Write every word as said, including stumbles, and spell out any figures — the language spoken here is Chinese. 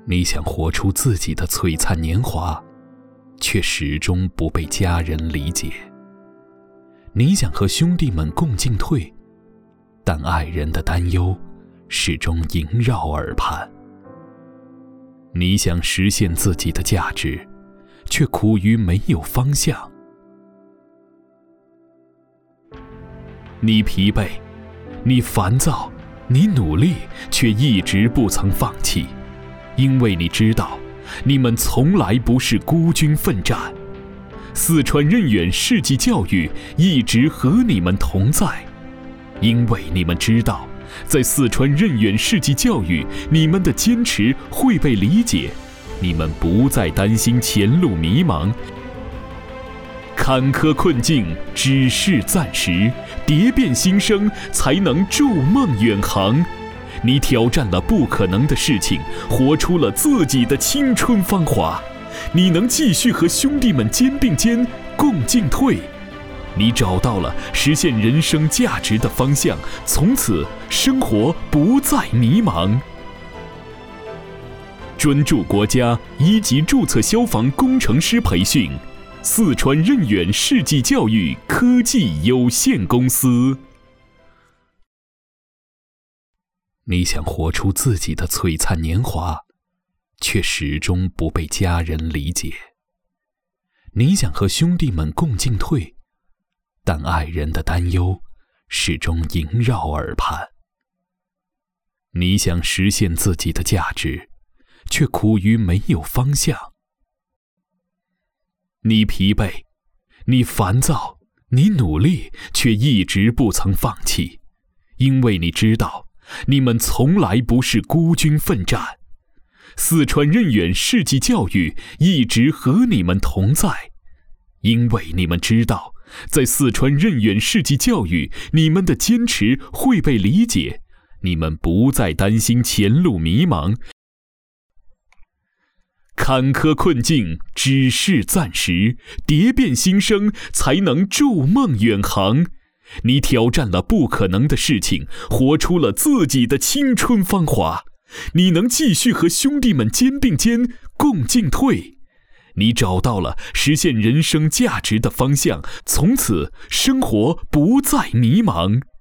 你想活出自己的璀璨年华，却始终不被家人理解。你想和兄弟们共进退，但爱人的担忧始终萦绕耳畔。你想实现自己的价值，却苦于没有方向。你疲惫，你烦躁，你努力，却一直不曾放弃，因为你知道，你们从来不是孤军奋战。四川任远世纪教育一直和你们同在，因为你们知道，在四川任远世纪教育，你们的坚持会被理解，你们不再担心前路迷茫。坎坷困境只是暂时，蝶变新生才能筑梦远航。你挑战了不可能的事情，活出了自己的青春芳华。你能继续和兄弟们肩并肩共进退。你找到了实现人生价值的方向，从此生活不再迷茫。专注国家一级注册消防工程师培训，四川任远世纪教育科技有限公司。你想活出自己的璀璨年华，却始终不被家人理解。你想和兄弟们共进退，但爱人的担忧始终萦绕耳畔。你想实现自己的价值，却苦于没有方向。你疲惫，你烦躁，你努力，却一直不曾放弃，因为你知道，你们从来不是孤军奋战。四川任远世纪教育一直和你们同在，因为你们知道，在四川任远世纪教育，你们的坚持会被理解，你们不再担心前路迷茫。坎坷困境只是暂时，蝶变新生才能筑梦远航。你挑战了不可能的事情，活出了自己的青春芳华。你能继续和兄弟们肩并肩共进退。你找到了实现人生价值的方向，从此生活不再迷茫。